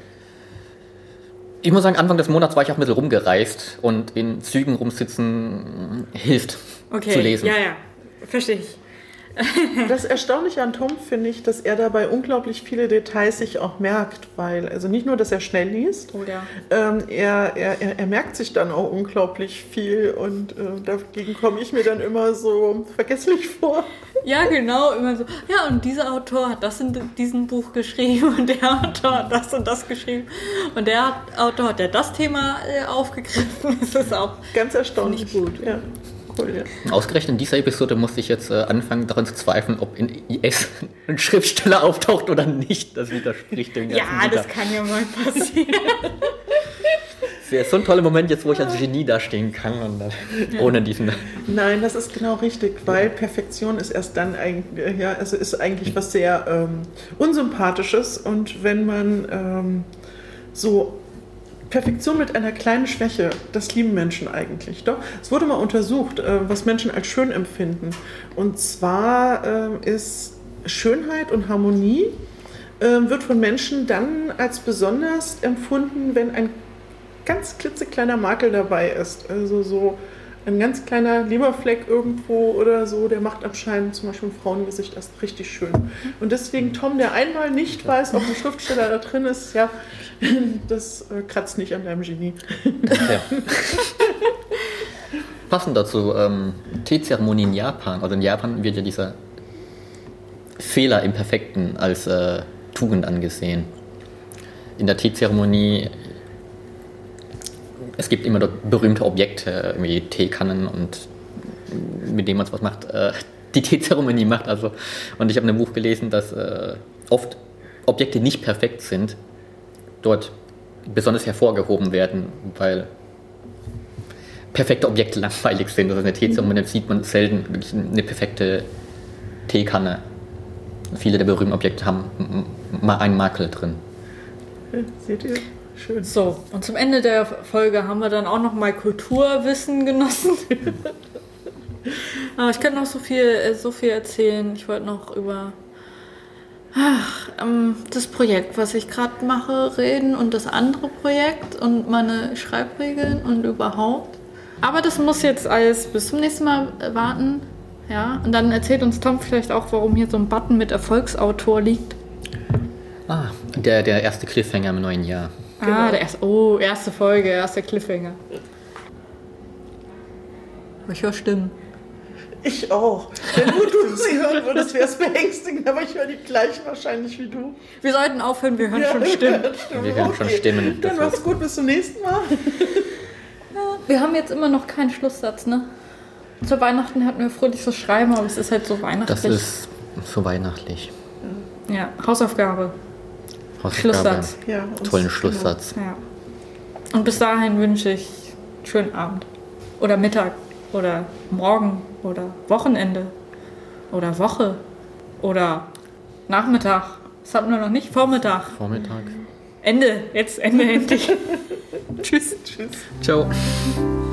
Ich muss sagen, Anfang des Monats war ich auch ein bisschen rumgereist und in Zügen rumsitzen hilft zu lesen. Ja, verstehe ich. Das Erstaunliche an Tom finde ich, dass er dabei unglaublich viele Details sich auch merkt, weil, also nicht nur, dass er schnell liest, er merkt sich dann auch unglaublich viel und dagegen komme ich mir dann immer so vergesslich vor. Ja, genau, immer so, ja, und dieser Autor hat das in diesem Buch geschrieben und der Autor hat das und das geschrieben und der Autor hat ja das Thema aufgegriffen. Das ist auch ganz erstaunlich gut. Ja. Cool, ja. Ausgerechnet in dieser Episode musste ich jetzt anfangen daran zu zweifeln, ob in IS ein Schriftsteller auftaucht oder nicht. Das widerspricht dem ganzen Ja, das kann ja mal passieren. Das wäre so ein toller Moment jetzt, wo ich als Genie dastehen kann und ohne diesen... Nein, das ist genau richtig, weil Perfektion ist erst dann eigentlich, ist eigentlich was sehr Unsympathisches und wenn man Perfektion mit einer kleinen Schwäche, das lieben Menschen eigentlich. Doch, es wurde mal untersucht, was Menschen als schön empfinden. Und zwar ist Schönheit und Harmonie wird von Menschen dann als besonders empfunden, wenn ein ganz klitzekleiner Makel dabei ist. Also so ein ganz kleiner Leberfleck irgendwo oder so, der macht anscheinend zum Beispiel ein Frauengesicht erst richtig schön. Und deswegen Tom, der einmal nicht weiß, ob ein Schriftsteller da drin ist, ja, das kratzt nicht an deinem Genie. Ja. Passend dazu, Teezeremonie in Japan. Also in Japan wird ja dieser Fehler im Perfekten als Tugend angesehen. In der Teezeremonie, es gibt immer dort berühmte Objekte, irgendwie Teekannen und mit dem man was macht, die Teezeremonie macht. Also. Und ich habe in einem Buch gelesen, dass oft Objekte nicht perfekt sind, dort besonders hervorgehoben werden, weil perfekte Objekte langweilig sind. Also in der Teezeremonie sieht man selten wirklich eine perfekte Teekanne. Viele der berühmten Objekte haben mal einen Makel drin. Seht ihr? Schön. So, und zum Ende der Folge haben wir dann auch noch mal Kulturwissen genossen. Aber ich könnte noch so viel erzählen. Ich wollte noch über das Projekt, was ich gerade mache, reden und das andere Projekt und meine Schreibregeln und überhaupt. Aber das muss jetzt alles bis zum nächsten Mal warten. Ja, und dann erzählt uns Tom vielleicht auch, warum hier so ein Button mit Erfolgsautor liegt. Der erste Cliffhanger im neuen Jahr. Genau. Erste Folge, erster Cliffhanger. Ich höre Stimmen. Ich auch. Wenn du sie hören würdest, wäre es beängstigend, aber ich höre die gleichen wahrscheinlich wie du. Wir sollten aufhören, wir hören schon Stimmen. Wir hören schon Stimmen. Dann mach's gut, bis zum nächsten Mal. Wir haben jetzt immer noch keinen Schlusssatz, ne? Zu Weihnachten hatten wir fröhliches Schreiben, aber es ist halt so weihnachtlich. Das ist so weihnachtlich. Ja, Hausaufgabe. Schlusssatz. Ja, Tollen Schlusssatz. Ja. Und bis dahin wünsche ich einen schönen Abend. Oder Mittag. Oder morgen. Oder Wochenende. Oder Woche. Oder Nachmittag. Das hatten wir noch nicht. Vormittag. Vormittag. Ende. Jetzt Ende endlich. Tschüss. Tschüss. Ciao.